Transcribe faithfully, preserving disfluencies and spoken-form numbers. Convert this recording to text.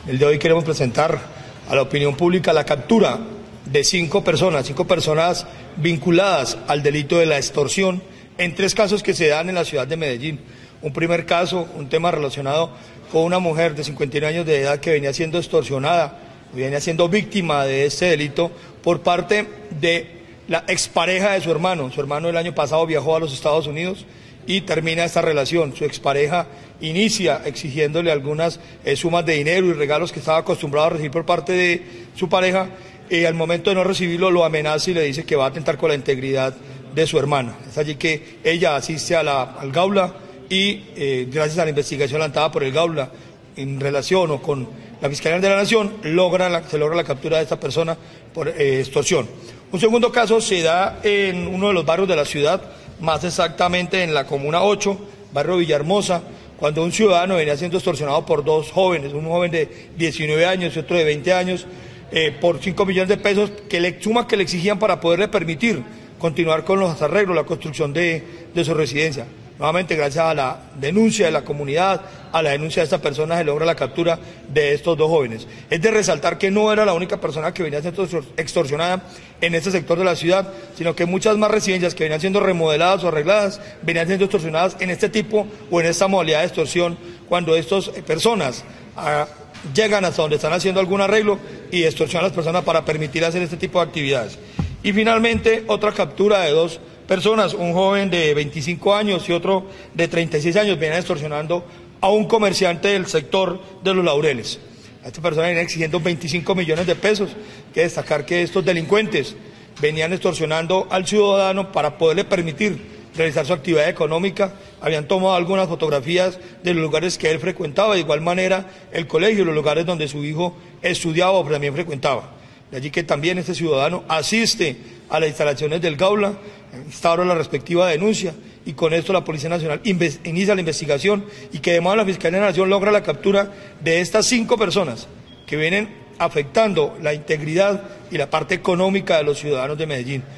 El de hoy queremos presentar a la opinión pública la captura de cinco personas, cinco personas vinculadas al delito de la extorsión en tres casos que se dan en la ciudad de Medellín. Un primer caso, un tema relacionado con una mujer de cincuenta y nueve años de edad que venía siendo extorsionada, venía siendo víctima de este delito por parte de la expareja de su hermano. Su hermano el año pasado viajó a los Estados Unidos y termina esta relación. Su expareja inicia exigiéndole algunas eh, sumas de dinero y regalos que estaba acostumbrado a recibir por parte de su pareja, y al momento de no recibirlo lo amenaza y le dice que va a atentar con la integridad de su hermana. Es allí que ella asiste a la, al Gaula y eh, gracias a la investigación lanzada por el Gaula en relación o con la Fiscalía de la Nación, logra la, se logra la captura de esta persona por eh, extorsión. Un segundo caso se da en uno de los barrios de la ciudad, más exactamente en la Comuna ocho, barrio Villahermosa, cuando un ciudadano venía siendo extorsionado por dos jóvenes, un joven de diecinueve años y otro de veinte años, eh, por cinco millones de pesos, que le, sumas que le exigían para poderle permitir continuar con los arreglos, la construcción de, de su residencia. Nuevamente, gracias a la denuncia de la comunidad, a la denuncia de esta persona, se logra la captura de estos dos jóvenes. Es de resaltar que no era la única persona que venía siendo extorsionada en este sector de la ciudad, sino que muchas más residencias que venían siendo remodeladas o arregladas, venían siendo extorsionadas en este tipo o en esta modalidad de extorsión, cuando estas personas ah, llegan hasta donde están haciendo algún arreglo y extorsionan a las personas para permitir hacer este tipo de actividades. Y finalmente, otra captura de dos personas, un joven de veinticinco años y otro de treinta y seis años, vienen extorsionando a un comerciante del sector de Los Laureles. A esta persona vienen exigiendo veinticinco millones de pesos. Hay que destacar que estos delincuentes venían extorsionando al ciudadano para poderle permitir realizar su actividad económica. Habían tomado algunas fotografías de los lugares que él frecuentaba, de igual manera el colegio, los lugares donde su hijo estudiaba o también frecuentaba. De allí que también este ciudadano asiste a las instalaciones del Gaula, instaura la respectiva denuncia y con esto la Policía Nacional inicia la investigación y que además la Fiscalía de la Nación logra la captura de estas cinco personas que vienen afectando la integridad y la parte económica de los ciudadanos de Medellín.